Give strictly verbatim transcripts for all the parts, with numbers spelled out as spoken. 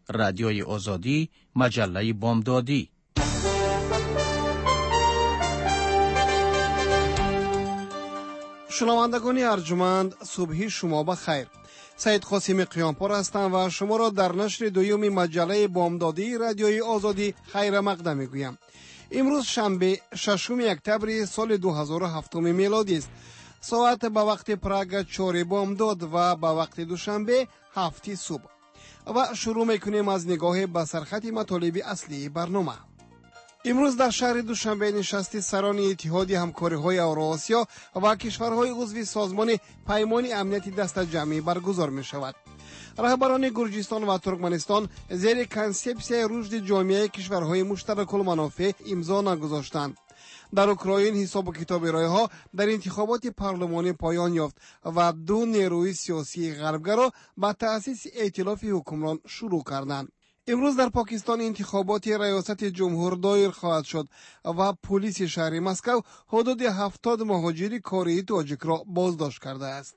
رادیوی آزادی، مجله بامدادی. شنوندگان ارجمند، صبحی شما بخیر. سید قاسم قیامپور هستم و شما را در نشر دوم مجله بامدادی رادیوی آزادی خیر مقدم میگویم. امروز شنبه ششم اکتبر سال دو هزار و هفت میلادی است. ساعت به وقت پراگ چهار بامداد و به وقت دوشنبه هفت صبح. و شروع میکنیم از نگاه به سرخط مطالب اصلی برنامه. امروز در شهر دوشنبه نشست سران اتحاد همکاری‌های اوراسیا و کشورهای عضو سازمان پیمان امنیت دست جمعی برگزار می شود. رهبران گرجستان و ترکمنستان زیر کنسپسیون رشد جامعه کشورهای مشترک المنافع امضا نگذاشتند. در اوکراین حساب و کتاب رای‌ها در انتخابات پارلمانی پایان یافت و دو نیروی سیاسی غربگرا با تأسیس ائتلاف حکمران شروع کردند. امروز در پاکستان انتخابات ریاست جمهور دایر خواهد شد و پلیس شهر مسکو حدود هفتاد مهاجر کره تاجیک را بازداشت کرده است.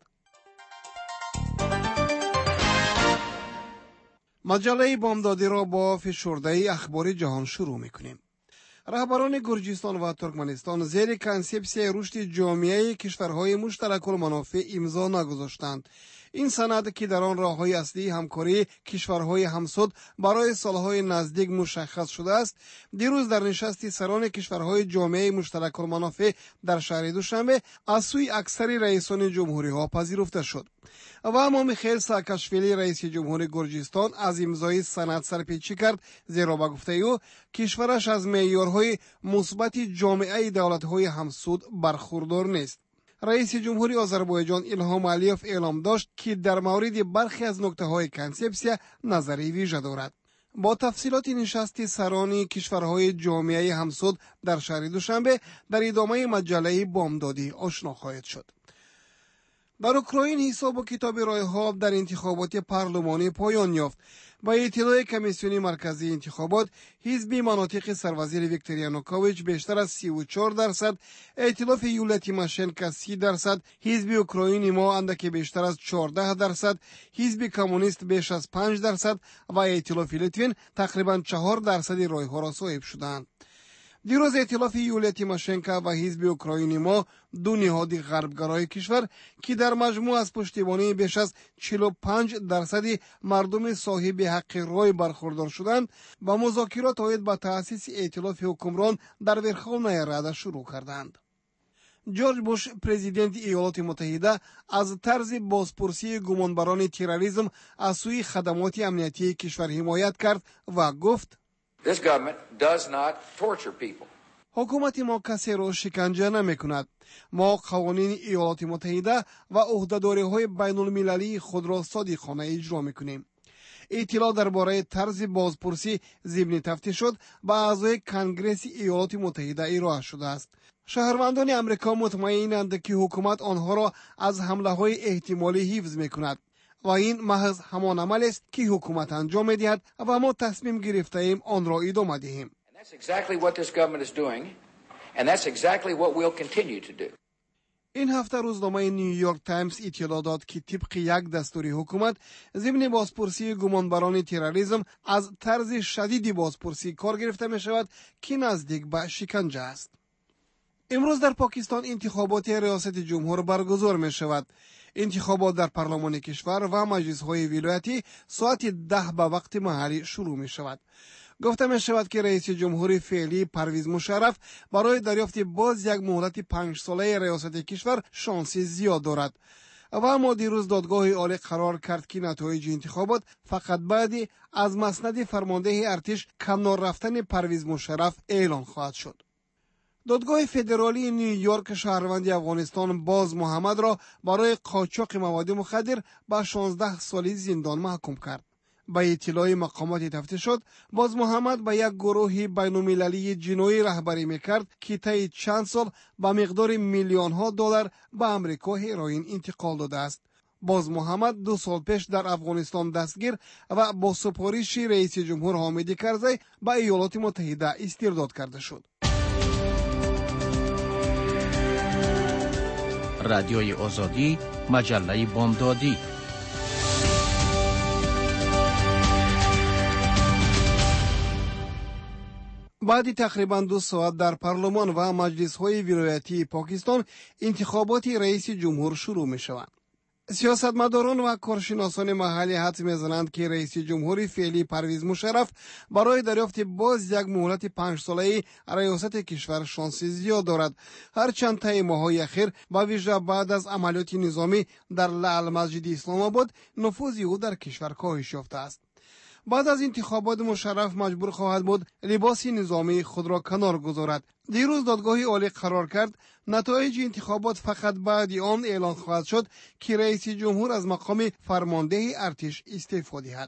مجله بامدادی را با فشرده اخبار جهان شروع می‌کنیم. رهبران گرجستان و ترکمنستان زیر کنسپسیون رشد جامعه کشورهای مشترک المنافع امضا نگذاشتند. این سند که در آن راه‌های اصلی همکاری کشورهای همسود برای سالهای نزدیک مشخص شده است، دیروز در نشست سران کشورهای جامعه مشترک المنافع در شهر دوشنبه از سوی اکثر رئیسان جمهوری‌ها پذیرفته شد. و اما میخائیل ساکاشویلی رئیس جمهور گرجستان از امضای سند سرپیچی کرد، زیرا به گفته او کشورش از معیارهای مثبت جامعه دولت‌های همسود برخوردار نیست. رئیس جمهوری آذربایجان الهام علیوف اعلام داشت که در مورد برخی از نکته‌های کنسپسیون نظری ویژه دارد. با تفصیلات نشست سران کشورهای جامعه همسود در شهر دوشنبه در ادامه مجله بامدادی آشنا خواهید شد. در اوکراین حساب و کتاب رای‌ها در انتخابات پارلمانی پایان یافت. با اطلاع کمیسیون مرکزی انتخابات، حزب مناطق سروزیر ویکتور یانوکوویچ بیشتر از سی و چهار درصد، ائتلاف یولیا تیماشنکو سی درصد، حزب اوکراین ما اندکی بیشتر از چهارده درصد، حزب کمونیست بیش از پنج درصد و ائتلاف لیتوین تقریباً چهار درصد رای‌ها را صاحب شدند. دیروز ائتلاف یولیا تیماشنکو و حزب اوکراین ما، دو نهاد غربگرای کشور که در مجموع از پشتیبانی بیش از چهل و پنج درصد مردم صاحب حق رای برخوردار شدند و مذاکرات عاید به تأسیس ائتلاف حکمران در ورخوانه رده شروع کردند. جورج بوش پرزیدنت ایالات متحده از طرز بازپرسی گمانبران تروریسم از سوی خدمات امنیتی کشور حمایت کرد و گفت: This government does not torture people. حکومت ما کسی را شکنجه نمی کند. ما قوانین ایالات متحده و عهده‌داری‌های بین المللی خود را صادقانه اجرا می کنیم. اطلاع درباره طرز بازپرسی ضمن تفتیش شد به اعضای کنگره ایالات متحده ارائه شده است. شهروندان امریکا مطمئنند که حکومت آنها را از حمله‌های احتمالی حفظ می کند. و این محض همان عمل است که حکومت انجام می‌دهد و ما تصمیم گرفته ایم آن را ادامه دهیم. این هفته روزنامه نیویورک تایمز اطلاع داد که طبق یک دستور حکومت ضمن بازپرسی گمانبران تروریسم از طرز شدید بازپرسی کار گرفته می شود که نزدیک به شکنجه است. امروز در پاکستان انتخابات ریاست جمهور برگزار می شود. انتخابات در پارلمان کشور و مجلس های ولایتی ساعت ده به وقت محلی شروع می شود. گفته می شود که رئیس جمهور فعلی پرویز مشرف برای دریافت باز یک مهلت پنج ساله ریاست کشور شانس زیاد دارد. و اما دیروز دادگاه عالی قرار کرد که نتایج انتخابات فقط بعد از مسند فرمانده ارتش کنار رفتن پرویز مشرف اعلان خواهد شد. دادگاه فدرالی نیویورک شهروند افغانستان باز محمد را برای قاچاق مواد مخدر به شانزده سالی زندان محکوم کرد. به اطلاع مقامات تفتیش شد، باز محمد به یک گروه بین‌المللی جنایی رهبری میکرد که طی چند سال به مقدار میلیون ها دلار به امریکا هروئین انتقال داده است. باز محمد دو سال پیش در افغانستان دستگیر و با سپارش رئیس جمهور حامد کرزی به ایالات متحده استرداد کرده شد. رادیوی آزادی، مجله بامدادی. بعد تقریبا دو ساعت در پارلمان و مجلس‌های ولایتی پاکستان انتخابات رئیس جمهور شروع می‌شوند. سیاستمداران و کارشناسان محلی حدس می‌زنند که رئیس جمهور فعلی پرویز مشرف برای دریافت باز یک مهلت پنج ساله‌ای ریاست کشور شانس زیاد دارد، هرچند طی ماه‌های اخیر با ویژه بعد از عملیات نظامی در لعل مسجد اسلام آباد نفوذ او در کشور کاهش یافته است. بعد از انتخابات مشرف مجبور خواهد بود لباس نظامی خود را کنار گذارد. دیروز دادگاه عالی قرار کرد نتایج انتخابات فقط بعد آن اعلان خواهد شد که رئیس جمهور از مقام فرمانده ارتش استعفا دهد.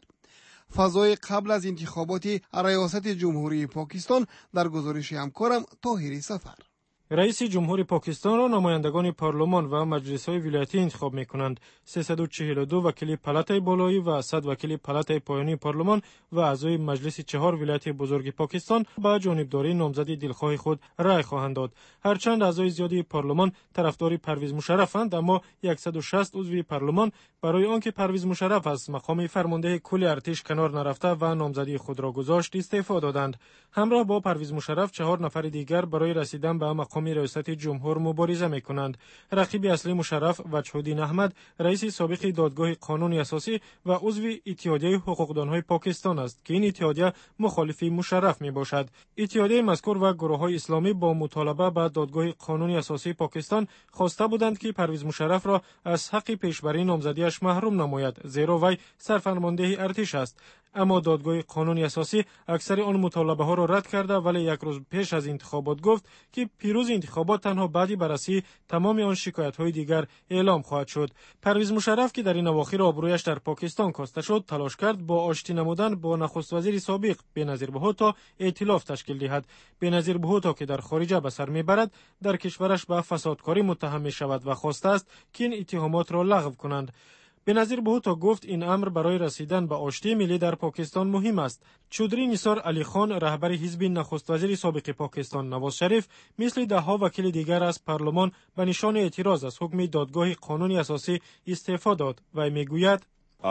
فضای قبل از انتخابات ریاست جمهوری پاکستان در گزارش همکارم طاهری سفر. رئیس جمهور پاکستان را نمایندگان پارلمان و مجلس‌های ولایتی انتخاب می‌کنند. سیصد و چهل و دو وکیل پالاتای بالایی و صد وکیل پالاتای پایانی پارلمان و اعضای مجلس چهار ولایت بزرگ پاکستان با جانبداری نامزد دلخواه خود رای خواهند داد. هرچند اعضای زیادی پارلمان طرفدار پرویز مشرفند، اما صد و شصت عضو پارلمان برای آنکه پرویز مشرف از مقام فرمانده کل ارتش کنار نرفته و نامزدی خود را گذاشت استعفا دادند. همراه با پرویز مشرف چهار نفر دیگر برای رسیدن به مقام ریاست جمهور مبارزه می‌کنند. رقیب اصلی مشرف وجه‌الدین احمد رئیس سابق دادگاه قانون اساسی و عضو اتحادیه حقوقدان‌های پاکستان است که این اتحادیه مخالف مشرف میباشد. اتحادیه مذکور و گروه‌های اسلامی با مطالبه به دادگاه قانون اساسی پاکستان خواسته بودند که پرویز مشرف را از حق پیشبری نامزدیش محروم نماید، زیرا وی سرفرمانده ارتش است. اما دادگاه قانون اساسی اکثر آن مطالبه ها را رد کرده، ولی یک روز پیش از انتخابات گفت که پیروز انتخابات تنها بعد بررسی تمام آن شکایت های دیگر اعلام خواهد شد. پرویز مشرف که در این اواخر آبرویش در پاکستان کاسته شد، تلاش کرد با آشتی نمودن با نخست وزیر سابق بنظیر بهوتا ائتلاف تشکیل دهد. بنظیر بهوتا که در خارج به سر میبرد، در کشورش به فسادکاری متهم می شود و خواسته است که این اتهامات را لغو کنند. بنظیر بهوتا گفت این امر برای رسیدن به آشتی ملی در پاکستان مهم است. چودری نثار علی خان رهبر حزب نخست وزیر سابق پاکستان نواز شریف مثل ده ها وکیل دیگر از پارلمان به نشان اعتراض از حکم دادگاه قانون اساسی استعفا داد و میگوید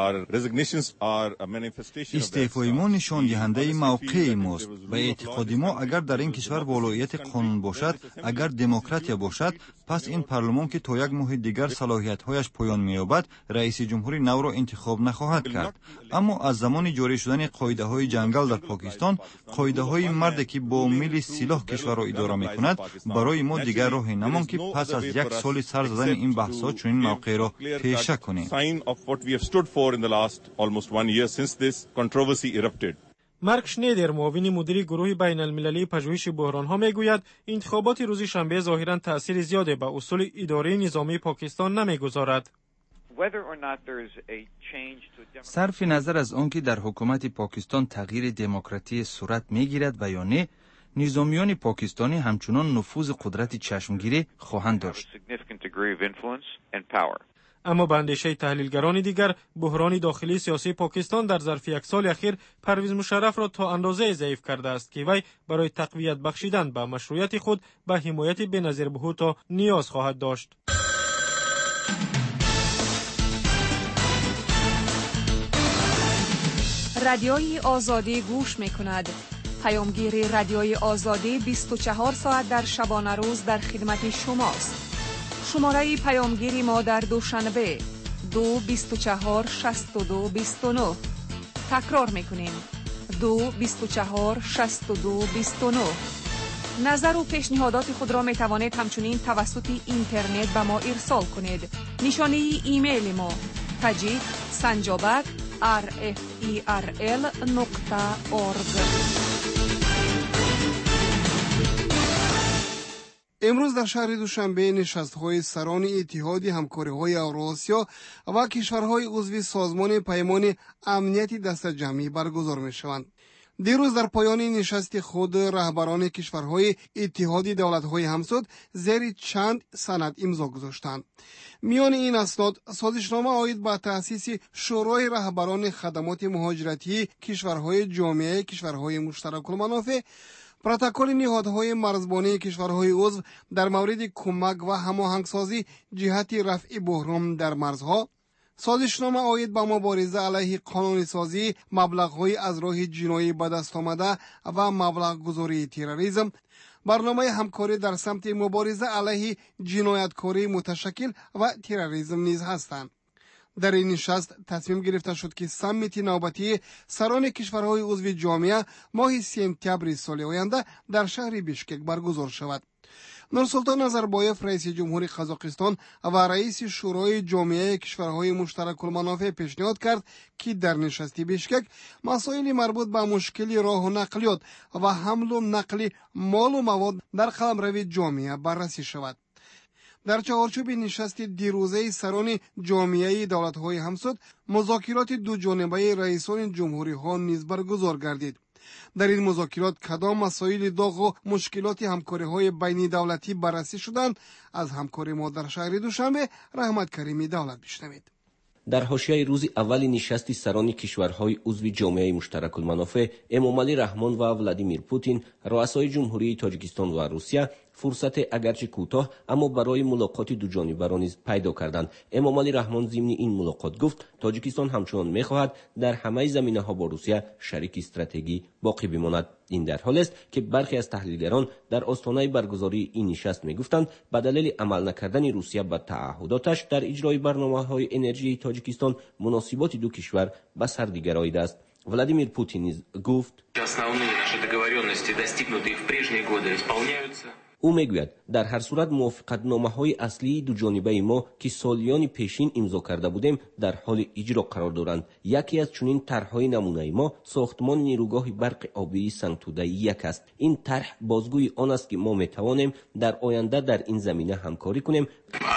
استعفای ما نشان دهنده موقع ماست و اعتقاد ما اگر در این کشور ولایت قانون باشد، اگر دموکراتیا باشد، پس این پارلمان که تا یک ماه دیگر صلاحیت‌هایش پایان می‌یابد، رئیس جمهور نو را انتخاب نخواهد کرد. اما از زمان جاری شدن قاعده‌های جنگل در پاکستان، قاعده‌های مردی که با میل سلاح کشور را اداره می‌کند، برای ما دیگر راهی نماند که پس از یک سال سر زدن این بحث‌ها چنین موقع را پیشه کنیم. in the last almost one year since this controversy erupted. مارک شنیدر معاون مدیر گروه بین المللی پژوهش بحران‌ها میگوید انتخابات روز شنبه ظاهراً تأثیر زیادی به اصول اداره نظامی پاکستان نمیگذارد. صرف نظر از آنکه در حکومت پاکستان تغییر دموکراتی صورت میگیرد و یا نه، نظامیان پاکستانی همچنان نفوذ قدرت چشمگیری خواهند داشت. اما به اندیشه تحلیلگران دیگر، بحران داخلی سیاسی پاکستان در ظرف یک سال اخیر پرویز مشرف را تا اندازه ضعیف کرده است که وی برای تقویت بخشیدن به مشروعیت خود به حمایت بنظیر بهوتا نیاز خواهد داشت. رادیوی آزادی گوش می‌کند. پیامگیر رادیوی آزادی بیست و چهار ساعت در شبانه روز در خدمت شماست. شماره پیامگیری ما در دوشنبه دو بیست و چهار شصت و دو بیست و نه. تکرار میکنیم دو بیست و چهار شصت و دو بیست و نه. نظر و پیشنهادات خود را می توانید همچنین توسط اینترنت به ما ارسال کنید. نشانه ایمیل ما تجید سنجابک آر اف ای آر ال نقطه اورگ. امروز در شهر دوشنبه نشست‌های سران اتحاد همکاری‌های اوراسیا و کشورهای عضو سازمان پیمان امنیت دست جمعی برگزار می‌شوند. دیروز در پایان نشست خود رهبران کشورهای اتحاد دولت‌های همسود زیر چند سند امضا گذاشتند. میان این اسناد سازشنامه آید به تأسیس شورای رهبران خدمات مهاجرتی کشورهای جامعه کشورهای مشترک المنافع، پروتکل نهادهای مرزبانی کشورهای عضو در مورد کمک و هماهنگسازی جهت رفع بحران در مرزها، سازشنامه آید به مبارزه علیه قانون سازی، مبلغ‌های از راه جنایی به دست آمده و مبلغ گذاری تروریسم، برنامه همکاری در سمت مبارزه علیه جنایتکاری متشکل و تروریسم نیز هستند. در این نشست تصمیم گرفته شد که سمیت نوبتی سران کشورهای عضو جامعه ماه سپتامبر سال آینده در شهر بیشکک برگزار شود. نورسلطان نظربایف رئیس جمهوری قزاقستان و رئیس شورای جامعه کشورهای مشترک المنافع پیشنهاد کرد که در نشست بیشکک مسائل مربوط به مشکل راه و نقلیات و حمل و نقل مال و مواد در قلمرو جامعه بررسی شود. در چهارچوب نشست دیروزه سران جامعه دولت‌های همسود مذاکرات دو جانبه رئیسان جمهوری‌ها نیز برگزار گردید. در این مذاکرات کدام مسائل داغ و مشکلات همکاری‌های بین دولتی بررسی شدند؟ از همکاری ما در شهر دوشنبه رحمت کریمی دولت بشنوید. در حاشیه روز اول نشست سران کشورهای عضو جامعه مشترک المنافع امامعلی رحمان و ولادیمیر پوتین، رؤسای جمهوری تاجیکستان و روسیه فرصت اگرچه کوتاه اما برای ملاقات دو جانبه را نیز پیدا کردند. امامعلی رحمان ضمن این ملاقات گفت تاجیکستان همچنان می‌خواهد در همه زمینه‌ها با روسیه شریک استراتژیکی باقی بماند. این در حالی است که برخی از تحلیلگران در آستانه برگزاری این نشست می‌گفتند به دلیل عمل نکردن روسیه به تعهداتش در اجرای برنامه‌های انرژی تاجیکستان مناسبات دو کشور به سر دیگراییده است. ولادیمیر پوتین نیز گفت او میگوید در هر صورت موافقتنامه‌های اصلی دو جانبه ما که سالیان پیشین امضا کرده بودیم در حال اجرا قرار دارند. یکی از چنین طرح‌های نمونه ما ساختمان نیروگاه برق آبی سنگتوده یک است. این طرح بازگوی آن است که ما میتوانیم در آینده در این زمینه همکاری کنیم.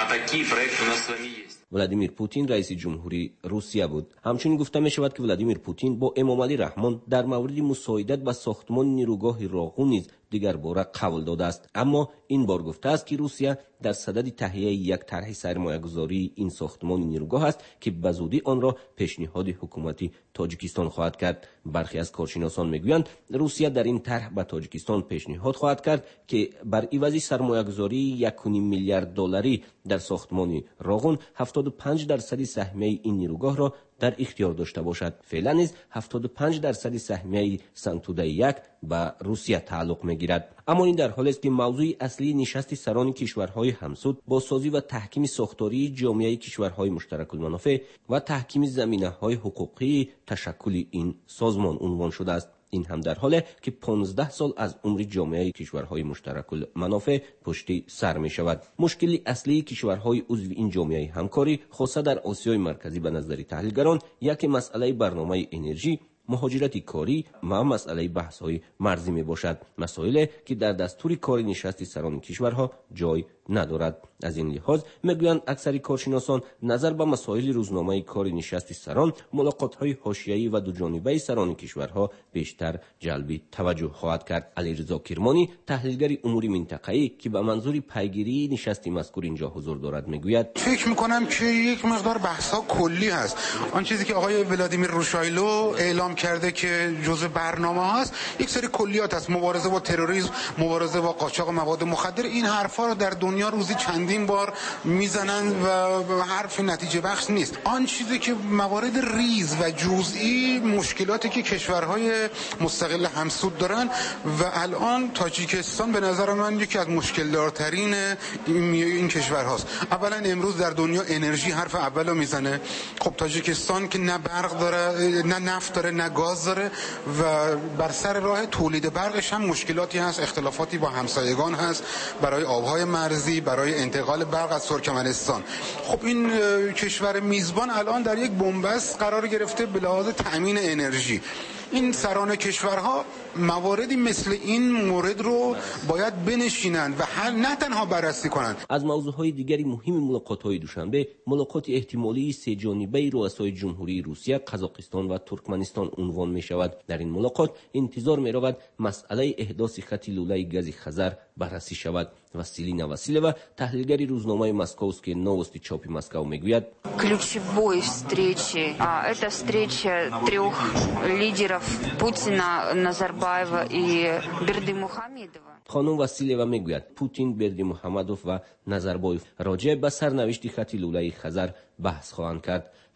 ولادیمیر پوتین رئیس جمهوری روسیه بود. همچنین گفته می شود که ولادیمیر پوتین با امامعلی رحمان در مورد مساعدت به ساختمان نیروگاه راغون نیز دیگر باره قول داده است، اما این بار گفته است که روسیه در صدد تهیه یک طرح سرمایه‌گذاری این ساختمان نیروگاه است که به زودی آن را پیشنهاد حکومت تاجیکستان خواهد کرد. برخی از کارشناسان میگویند روسیه در این طرح به تاجیکستان پیشنهاد خواهد کرد که بر عوض سرمایه‌گذاری یک و نیم میلیارد دلاری در ساختمان راغون هفتاد و پنج درصد سهمیه این نیروگاه را در اختیار داشته باشد. فعلا نیز هفتاد و پنج درصد سهمیه سنگتوده یک به روسیه تعلق میگیرد. اما این در حالی است که موضوع اصلی نشست سران کشورهای همسود با سازی و تحکیم ساختاری جامعه کشورهای مشترک المنافع و تحکیم زمینه‌های حقوقی تشکل این سازمان عنوان شده است. این هم در حالی که پانزده سال از عمر جامعه کشورهای مشترک المنافع پشت سر می شود. مشکل اصلی کشورهای عضو این جامعه همکاری خاصه در آسیای مرکزی به نظر تحلیلگران یک مسئله برنامه انرژی، مهاجرت کاری و مسئله بحث‌های مرزی می باشد، مسائلی که در دستور کار نشست سران کشورها جای ندارد. از این لحاظ میگویند اکثر کارشناسان نظر به مسائل روزنامه کار نشست سران ملاقات‌های حاشیه‌ای و دو جانبه سران کشورها بیشتر جلب توجه خواهد کرد. علیرضا کرمانی تحلیلگر امور منطقه‌ای که به منظور پیگیری نشست مذکور اینجا حضور دارد میگوید فکر می‌کنم که یک مقدار بحث‌ها کلی هست. آن چیزی که آقای ولادیمیر روشایلو اعلام کرده که جزء برنامه هست یک سری کلیات است، مبارزه با تروریسم، مبارزه با قاچاق مواد مخدر. این حرفا رو در دنیا روزی چندین بار میزنن و حرف نتیجه بخش نیست. آن چیزی که موارد ریز و جزئی مشکلاتی که کشورهای مستقل همسود دارن و الان تاجیکستان به نظر من یکی از مشکل دارترین این, این کشورهاست. اولا امروز در دنیا انرژی حرف اولو میزنه. خب تاجیکستان که نه برق داره، نه نفت داره، نه گاز داره و بر سر راه تولید برقش هم مشکلاتی هست، اختلافاتی با همسایگان هست برای آبهای مرزی، برای انتقال برق از ترکمنستان. خب این کشور میزبان الان در یک بنبست قرار گرفته به لحاظ تأمین انرژی. این سران کشورها مواردی مثل این مورد رو باید بنشینند و حل نه تنها بررسی کنند. از موضوعهای دیگری مهم ملاقات‌های دوشنبه ملاقات احتمالی سه جانبه رؤسای جمهوری روسیه، قزاقستان و ترکمنستان عنوان می شود. در این ملاقات انتظار می رود مسئله احداث خط لوله گاز خزر بررسی شود. Василина Васильева, تحلیلگری روزنامه مسکوسکی новости چاپی مسکو میگوید ключевой встречи, а это встреча трех лидеров Путина, Назарбаева и Бердымухамедова. خانم وسیلیوا میگوید پوتین، بردیمحمدوف و نظربایف راجع به سرنوشت خط لوله خزر بحث خواهند کرد.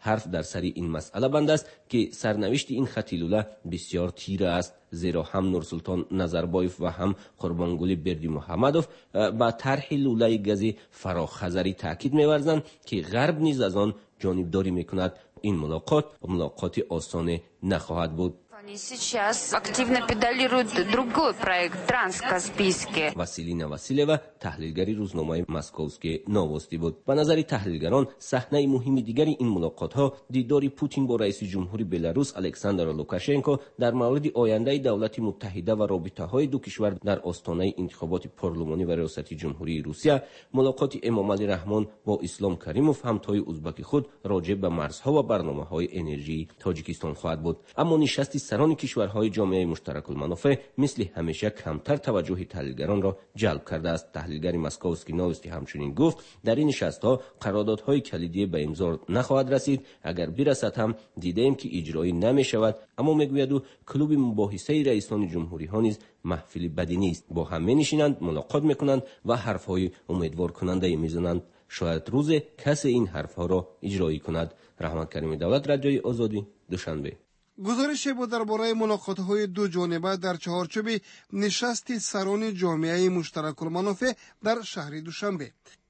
حرف در سر این مسئله بند است که سرنوشت این خط لوله بسیار تیره است، زیرا هم نورسلطان نظربایف و هم قربانگلی بردی محمدوف با طرح لوله گاز فراخزری تاکید می‌ورزند که غرب نیز از آن جانبداری می‌کند. این ملاقات ملاقات آسان نخواهد بود. Они сейчас активно педалируют другой проект Транскаспийский. واسیلینا واسیلوا تحلیلگری روزنامه مسکووسکی نووستی بود. به نظر تحلیلگران صحنه مهم دیگری این ملاقات ها دیدار پوتین با رئیس جمهوری بلاروس الکساندر لوکاشنکو در مورد آینده دولت متحده و رابطه های دو کشور در آستانه انتخابات پارلمانی و ریاست جمهوری روسیه، ملاقات امامعلی رحمان با اسلام کریموف همتای ازبک خود راجع به مرزها و برنامه‌های انرژی تاجیکستان خواهد بود. اما نشست سران کشورهای جامعه مشترک المنافع مثل همیشه کمتر توجه تحلیلگران را جلب کرده است. تحلیلگر مسکووسکی نووستی همچنین گفت در این نشست‌ها قراردادهای کلیدی به امضا نخواهد رسید. اگر برسد هم دیدیم که اجرایی نمی‌شود. اما میگوید او کلوب مباحثه رئیسان جمهوری‌ها نیز محفل بدی نیست. با هم می‌نشینند، ملاقات می‌کنند و حرف‌های امیدوار کننده می‌زنند. شاید روز کسی این حرف‌ها را اجرایی کند. رحمت کریمی دولت، رادیوی آزادی، دوشنبه. گزارشی بود درباره ملاقات‌های دو جانبه در چهارچوب نشست سران جامعه مشترک المنافع در شهر دوشنبه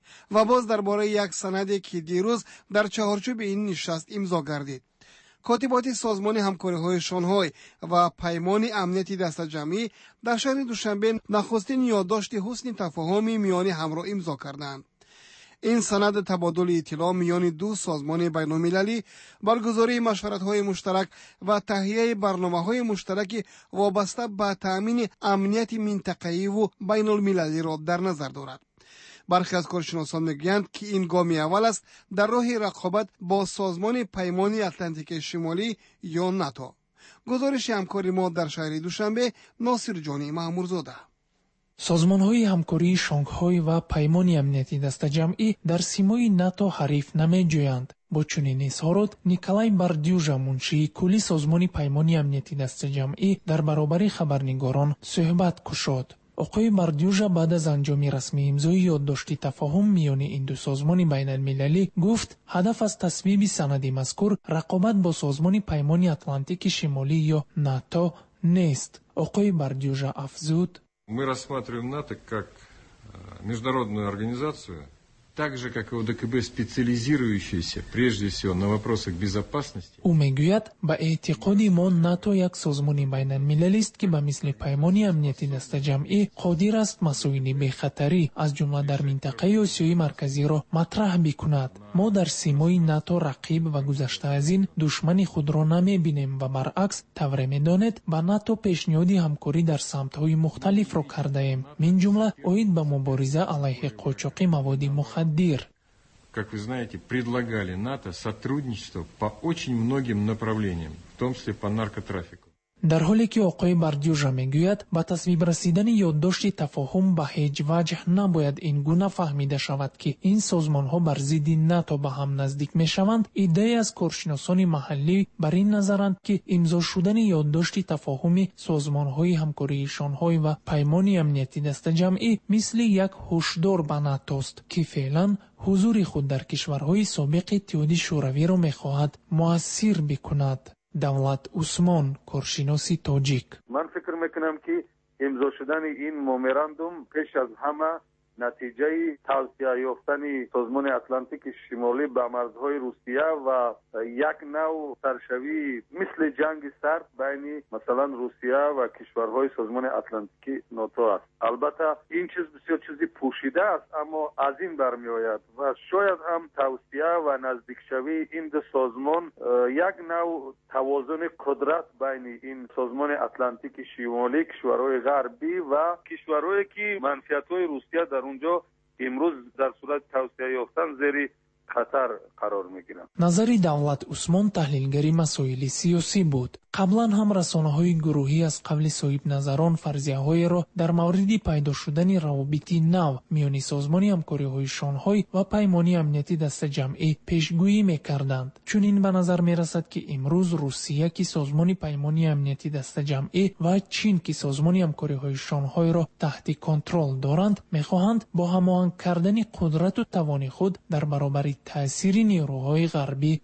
و باز درباره یک سندی که دیروز در چهارچوب این نشست امضا گردید. کاتبات سازمان همکاری‌های شانگهای و پیمان امنیتی دست جمعی در شهر دوشنبه نخستین یادداشت حسن تفاهم میان همراه امضا کردند. این سند تبادل اطلاع میان دو سازمان بین‌المللی، برگزاری مشورت‌های مشترک و تهیه برنامه‌های مشترک وابسته به تأمین امنیت منطقه‌ای و بین‌المللی را در نظر دارد. برخی از کارشناسان میگویند که این گام اول است در راه رقابت با سازمان پیمان اتلانتیک شمالی یا ناتو. گزارش همکاری ما در شهر دوشنبه، ناصر جانی محمودزاده. سازمان‌های همکاری شانگهای و پیمان امنیتی دست جمعی در سیمای ناتو حریف نمی‌جویند. با چنین اظهارات نیکلای باردیوژا منشی کلی سازمان پیمان امنیتی دست جمعی در برابر خبرنگاران صحبت گشود. آقای باردیوژا بعد از انجام رسمی امضای یادداشت تفاهم میان این دو سازمان بین المللی گفت هدف از تصویب سند مذکور رقابت با سازمان پیمان اتلانتیک شمالی یا ناتو نیست. آقای باردیوژا افزود: Мы рассматриваем НАТО как международную организацию, так же, как и ОДКБ, специализирующаяся прежде всего на вопросах безопасности. او میگوید به اعتقاد ما ناتو یک سازمان بین المللی است که به مثل پیمان امنیتی دست جمعی قادر است مسائل بی‌خطری از جمله در منطقه آسیای مرکزی را مطرح بکند. ما در سیمای ناتو رقیب و گذشته از این دشمن خود را نمی‌بینیم و برعکس طور می‌دانید به ناتو پیشنهاد همکاری در سمت‌های مختلف را کرده ایم، من جمله عاید به مبارزه علیه قاچاق مواد مخدر. Как вы знаете, предлагали НАТО сотрудничество по очень многим направлениям, в том числе по наркотрафику. در حالی که آقای باردیوژا میگوید با تصویب رسیدن یادداشت تفاهم به هیچ وجه نباید این گونه فهمیده شود که این سازمان ها بر ضد ناتو به هم نزدیک می شوند. ایده از کارشناسان محلی بر این نظرند که امضا شدن یادداشت تفاهم سازمان های همکاری شانگهای و پیمان امنیتی دست جمعی مثل یک هشدار به ناتو است که فعلا حضور خود در کشورهای سابق اتحاد شوروی را میخواهد مؤثر بکند. دولت عثمان، کارشناسی تاجیک: من فکر میکنم که امضا شدن این مموراندوم پیش از همه نتیجه توسعه یافتن سازمان اتلانتیک شمالی به مرزهای روسیه و یک نوع سرشوی مثل جنگ سرد بین مثلا روسیه و کشورهای سازمان اتلانتیک ناتو است. البته این چیز بسیار چیزی پوشیده است، اما از این برمی آید و شاید هم توسعه و نزدیک شوی این دو سازمان یک نوع توازن قدرت بین این سازمان اتلانتیک شمالی، کشورهای غربی و کشورهایی که منفعت‌های روسیه در اونجا امروز در صورت توسعه یافتن زیر خطر قرار میگیرند. نظر دولت عثمان تحلیلگری مسائل سیاسی بود. قبلا هم رسانه‌های گروهی از قبل صاحب نظران فرضیه‌های را در مورد پیدا شدن روابط نو میان سازمان همکاری‌های شانگهای و پیمان امنیتی دست جمعی پیشگویی می‌کردند. چون این به نظر می‌رسد که امروز روسیه که سازمان پیمان امنیتی دست جمعی و چین که سازمان همکاری‌های شانگهای را تحت کنترل دارند، می‌خواهند با هماهنگ کردن قدرت و توان خود در برابر تأثیر نیروهای غربی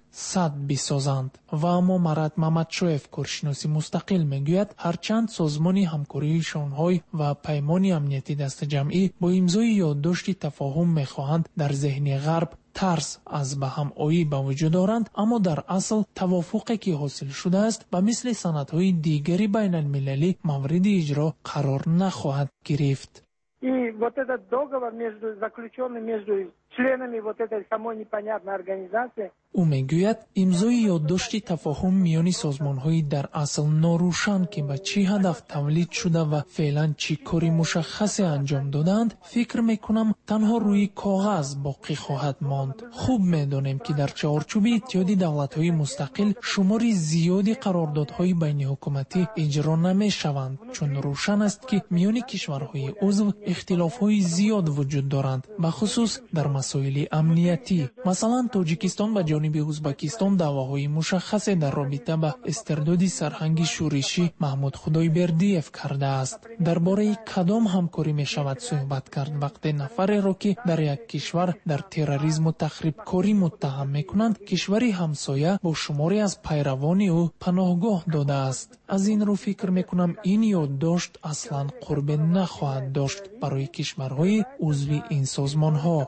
сад бисозанд. ва аммо Марат Мамадшоев, коршиноси мустақил, мегӯяд ҳарчанд созмони ҳамкории Шонҳой ва паймони амнияти дастаҷамъӣ бо имзои ёддошти тафоҳум мехоҳанд дар зеҳни ғарб тарс аз ба ҳамоӣ ба вуҷуд оранд, аммо дар асл тавофуқе ки ҳосил шудааст ба мисли санадҳои дигари байналмилалӣ мавриди иҷро қарор нахоҳад гирифт. И вот этот договор между заключенным между членами вот этой самой непонятной организации. ӯ мегӯяд имзои ёддошти тафоҳум миёни созмонҳои дар асл норӯшан ки ба чӣ ҳадаф тавлид шуда ва феълан чӣ кори мушаххасе анҷом додаанд, фикр мекунам танҳо рӯи коғаз боқӣ хоҳад монд. хуб медонем ки дар чаҳорчӯби иттиҳоди давлатҳои мустақил шумори зиёди қарордодҳои байниҳукуматӣ иҷро намешаванд, чун рӯшан аст ки миёни кишварҳои узв ихтилофҳои зиёд вуҷуд доранд, бахусус дар масоили амниятӣ. Масалан, Тоҷикистон ба ҷониби Узбекистон даъвоҳои мушаххасе дар робита ба истирдоди сарҳанги шӯришӣ Маҳмуд Худойбердиев кардааст. дар бораи кадом ҳамкорӣ мешавад суҳбат кард вақте нафареро ки дар як кишвар дар терроризму тахрибкорӣ муттаҳам мекунанд, кишвари ҳамсоя бо шуморе аз пайравони ӯ паноҳгоҳ додааст. аз ин рӯ фикр мекунам ин ёддошт аслан қурбе нахоҳад дошт барои кишварҳои узви ин созмонҳо.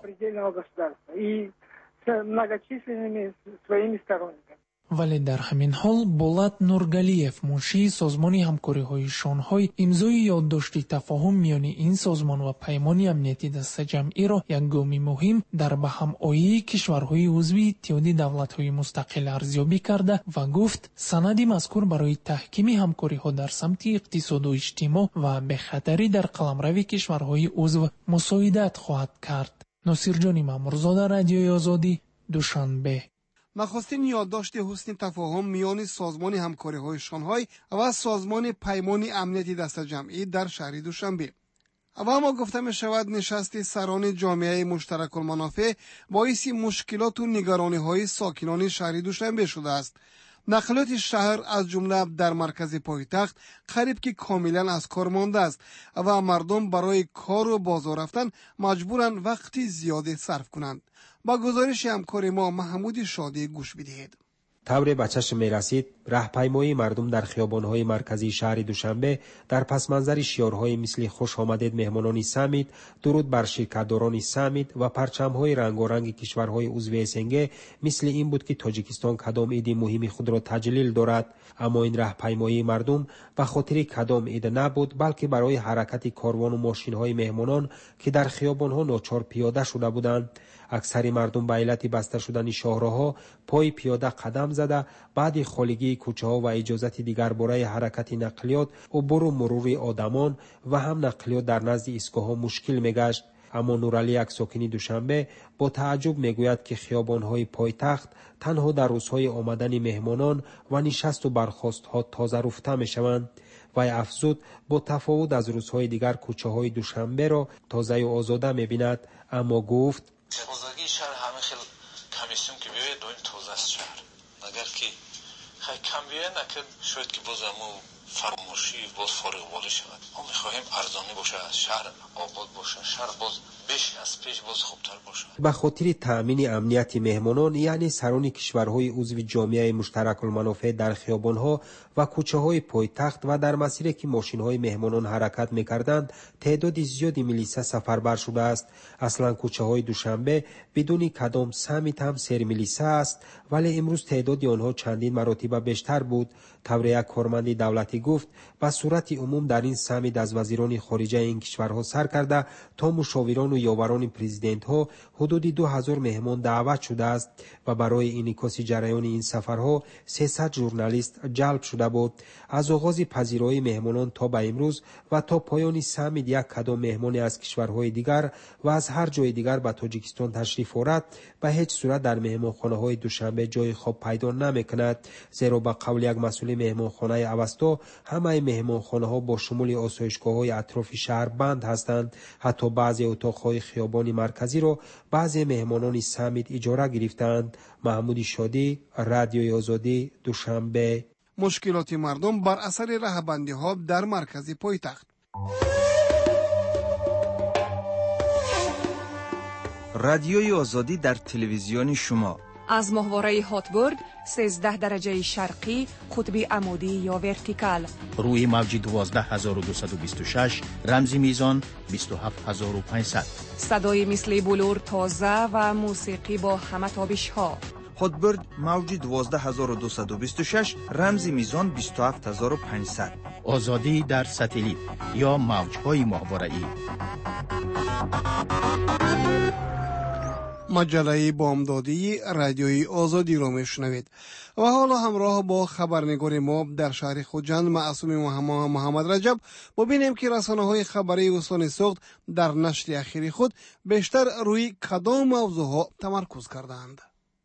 Многочисленными своими сторонниками. вале дар ҳамин ҳол Болат Нургалиев, муншии созмони ҳамкориҳои Шонҳой, имзои ёддошти тафоҳум миёни ин созмон ва паймони амнияти дастаҷамъиро як гоми муҳим дар ба ҳамоии кишварҳои узви иттиҳоди давлатҳои мустақил арзёбӣ карда ва гуфт санади мазкур барои таҳкими ҳамкориҳо дар самти иқтисоду иҷтимоъ ва бехатарӣ дар қаламрави кишварҳои узв мусоидат хоҳад кард. носирҷони Мамурзода, Радиои Озодӣ, Душанбе. нахостин ёддошти ҳусни тафоҳум миёни созмони ҳамкориҳои Шонҳой ва созмони паймони амнияти дастаҷамъӣ дар шаҳри Душанбе. ва аммо гуфта мешавад нишасти сарони ҷомеаи муштаракулманофеъ боиси мушкилоту нигарониҳои сокинони шаҳри Душанбе шудааст. нақлиёти шаҳр аз ҷумла дар маркази пойтахт қариб ки комилан аз кор мондааст ва мардум барои кору бозор рафтан маҷбуранд вақти зиёде сарф кунанд. ба гузориши ҳамкори мо Маҳмуди Шодӣ гӯш бидиҳед. тавре ба чашм мерасид раҳпаймоии мардум дар хиёбонҳои марказии шаҳри Душанбе дар пасманзари шиорҳои мисли хушомадед меҳмонони саммит, дуруд бар ширкатдорони саммит ва парчамҳои рангоранги кишварҳои узви СНГ мисли ин буд ки Тоҷикистон кадом иди муҳими худро таҷлил дорад. аммо ин раҳпаймоии мардум ба хотири кадом ид набуд, балки барои ҳаракати корвону мошинҳои меҳмонон ки дар хиёбонҳо ночор пиёда шуда буданд. аксари мардум ба иллати баста шудани шоҳроҳҳо пои пиёда қадам зада, баъди холигии кӯчаҳо ва иҷозати дигар бораи ҳаракати нақлиёт, убуру мурури одамон ва ҳам нақлиёт дар назди истгоҳҳо мушкил мегашт. аммо Нуралӣ, як сокини Душанбе, бо тааҷҷуб мегӯяд ки хиёбонҳои пойтахт танҳо дар рӯзҳои омадани меҳмонон ва нишасту бархостҳо тоза руфта мешаванд. вай афзуд, бо тафовут аз рӯзҳои дигар кӯчаҳои Душанберо тозаю озода мебинад, аммо гуфт тозагии шаҳр ҳамин хел камистум ки биёед доим тозаст шаҳр. агар ки хай кам биёед накад шояд ки боз аммо фаромӯшӣ боз фориғболӣ шавад. мо мехоҳем арзонӣ бошад, шаҳр обод бошад, шаҳр боз беш аз пеш боз хубтар бошад. ба хотири таъмини амнияти меҳмонон, яъне сарони кишварҳои узви ҷомеаи муштаракулманофеъ дар хиёбонҳо ва кӯчаҳои пойтахт ва дар масире ки мошинҳои меҳмонон ҳаракат мекарданд, теъдоди зиёди милиса сафарбар шудааст. аслан кӯчаҳои Душанбе бидуни кадом саммит ҳам сермилиса аст, вале имрӯз теъдоди онҳо чандин маротиба бештар буд. тавре як корманди давлатӣ гуфт ба сурати умум дар ин саммит аз вазирони хориҷаи ин кишварҳо сар карда то мушовирону ёварони президентҳо ҳудуди ду ҳазор меҳмон даъват шудааст ва барои инъикоси ҷараёни ин сафарҳо сесад журналист ҷалб шуда буд. аз оғози пазироии меҳмонон то ба имрӯз ва то поёни саммит як кадом меҳмоне аз кишварҳои дигар ва аз ҳар ҷои дигар ба Тоҷикистон ташриф орад, ба ҳеҷ сурат дар меҳмонхонаҳои Душанбе ҷои хоб пайдо намекунад, зеро ба қавли як масъули меҳмонхонаи Авасто ҳамаи меҳмонхонаҳо бо шумули осоишгоҳҳои атрофи шаҳр банд ҳастанд. ҳатто баъзе утоқҳои хиёбони марказиро баъзе меҳмонони саммит иҷора гирифтанд. Маҳмуди Шодӣ, Радиои Озодӣ, Душанбе. мушкилоти мардум бар асари раҳбандиҳо дар маркази пойтахт. радиои Озодӣ дар телевизиони шумо از ماهواره هاتبرد سیزده درجه شرقی قطب عمودی یا ورتیکال. روی موج دوازده هزار و دویست و بیست و شش رمزی میزان بیست و هفت هزار و پانصد. صدای مثل بلور تازه و موسیقی با همه تابش ها. هاتبرد موج دوازده هزار و دویست و بیست و شش رمزی میزان بیست و هفت هزار و پانصد. آزادی در ستلیت یا موجهای ماهواره‌ای. مجله بامدادی رادیوی آزادی را میشنوید و حالا همراه با خبرنگار ما در شهر خوجند معصوم محمد رجب ببینیم که رسانه های خبری استان سوخت در نشر اخیر خود بیشتر روی کدام موضوع ها تمرکز کردند.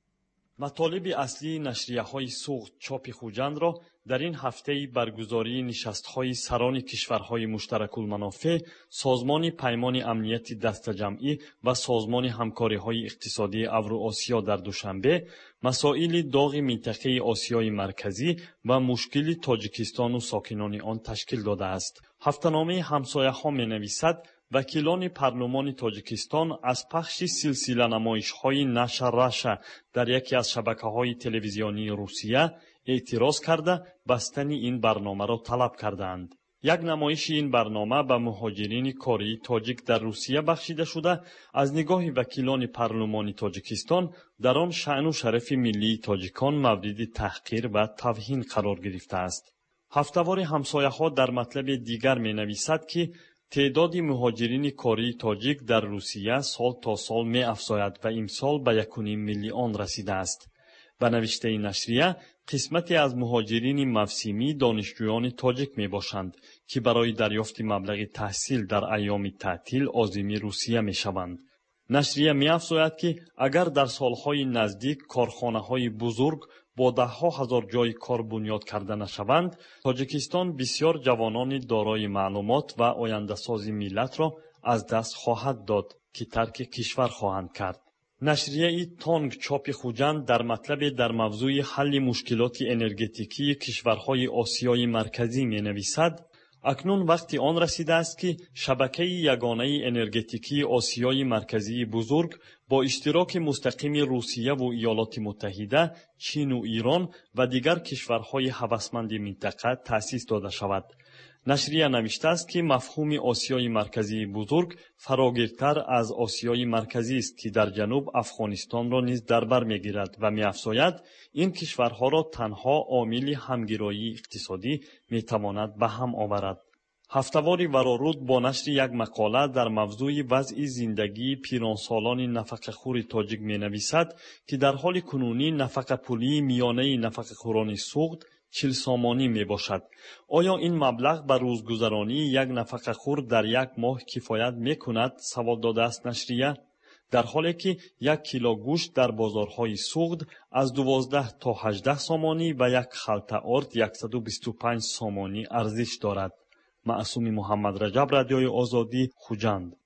مطالب اصلی نشریه های سوخت چاپ خوجند را در این هفته برگزاری نشست‌های سران کشورهای مشترک المنافع، سازمان پیمان امنیت دست جمعی و سازمان همکاری‌های اقتصادی اوراسیا در دوشنبه، مسائل داغ منطقه آسیای مرکزی و مشکل تاجیکستان و ساکنان آن تشکیل داده است. هفته‌نامه همسایه‌ها می‌نویسد وکیلان پارلمان تاجیکستان از پخش سلسله نمایش‌های نشر رشا در یکی از شبکه‌های تلویزیونی روسیه اعتراض کرده بستن این برنامه را طلب کردند. یک نمایش این برنامه به مهاجرین کاری تاجیک در روسیه بخشیده شده از نگاه وکیلان پارلمان تاجیکستان در آن شأن و شرف ملی تاجیکان مورد تحقیر و توهین قرار گرفته است. هفته‌وار همسایه‌ها در مطلب دیگر می‌نویسد که تعداد مهاجرین کاری تاجیک در روسیه سال تا سال می افزاید و امسال به یک و نیم میلیون رسیده است. به نوشته نشریه، قسمتی از مهاجرین موسمی دانشجویان تاجیک می باشند که برای دریافت مبلغ تحصیل در ایام تعطیل عازم روسیه می شوند. نشریه می افزاید که اگر در سالهای نزدیک کارخانه‌های بزرگ با ده ها هزار جای کار بنیاد کرده نشوند، تاجیکستان بسیار جوانان دارای معلومات و آینده‌ساز ملت را از دست خواهد داد که ترک کشور خواهند کرد. نشریه تانگ چاپ خوجند در مطلب در موضوع حل مشکلات انرژتیکی کشورهای آسیای مرکزی می نویسد: اکنون وقتی آن رسیده است که شبکه یگانه انرژتیکی آسیای مرکزی بزرگ با اشتراک مستقیم روسیه و ایالات متحده، چین و ایران و دیگر کشورهای هوسمند منطقه تأسیس داده شود. نشریه نوشته است که مفهوم آسیای مرکزی بزرگ فراگیرتر از آسیای مرکزی است که در جنوب افغانستان را نیز در بر می‌گیرد و می‌افزاید این کشورها را تنها عامل همگرایی اقتصادی می‌تواند به هم آورد. هفته‌وار ورارود با نشر یک مقاله در موضوع وضع زندگی پیرانسالان نفقه‌خور تاجیک می‌نویسد که در حال کنونی نفقه پولی میانه نفقه‌خوران سوخت چهل سامانی می باشد. آیا این مبلغ بر روزگذرانی یک نفقه خور در یک ماه کفایت می کند؟ سوال داده است نشریه. در حالی که یک کیلو گوشت در بازارهای سوخت از دوازده تا هجده سامانی و یک خلطه آرد صد و بیست و پنج سامانی ارزش دارد. معصوم محمد رجب، رادیوی آزادی، خوجند.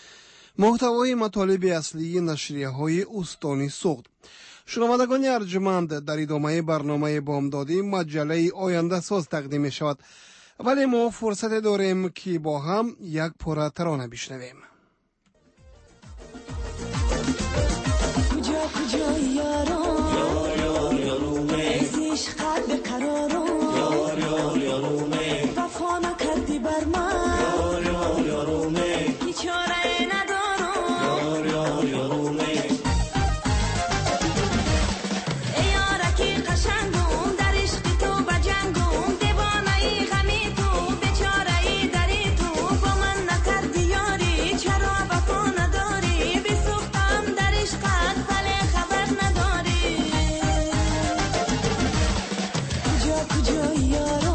محتوای مطالب اصلی نشریه های استانی سوخت. شنوندگان ارجمند، در ادامه برنامه بامدادی مجله آینده ساز تقدیم می شود، ولی ما فرصت داریم که با هم یک پاره ترانه بشنویم. کجا کجا یاران یار یار یارومه ازیش قلب قرارم یار یار یارومه وفا نکردی بر من یار یار یارومه هیچ چاره ندارم یار یار یارومه Yo